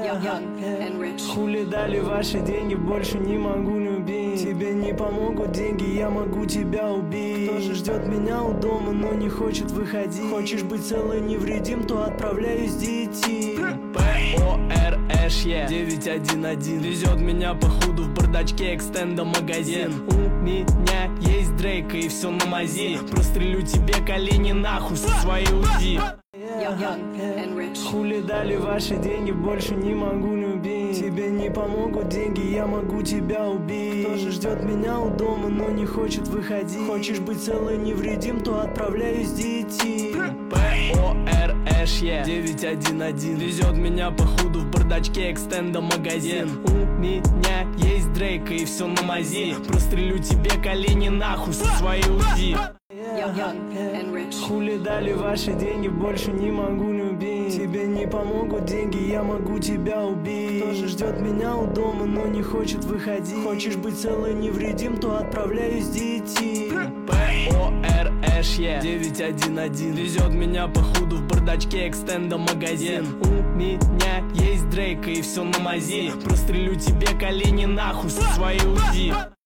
Хули дали ваши деньги, больше не могу любить. Тебе не помогут деньги, я могу тебя убить. Тоже ждет меня у дома, но не хочет выходить. Хочешь быть целый невредим, то отправляюсь детей. ПОРШ 911 везет меня по худу в бардачке экстенда магазин. У меня есть Дрейк и все на мази. Прострелю тебе колени нахуй со своей УЗИ. Хули дали ваши деньги, больше не могу любить. Тебе не помогут деньги, я могу тебя убить. Тоже ждет меня у дома, но не хочет выходить. Хочешь быть целый невредим, то отправляюсь детей. ПОРШ 911 везет меня по худу в бардачке экстенда магазин. У меня есть Дрейк и все на мази. Прострелю тебе колени нахуй со своей УЗИ. Хули дали ваши деньги, больше не могу любить. Тебе не помогут деньги, я могу тебя убить. Тоже ждет меня у дома, но не хочет выходить. Хочешь быть целый невредим, то отправляюсь детей. ПОРШ 911 везет меня по худу в бардачке экстенда магазин. У меня есть Дрейк и все на мази. Прострелю тебе колени нахуй со своей УЗИ.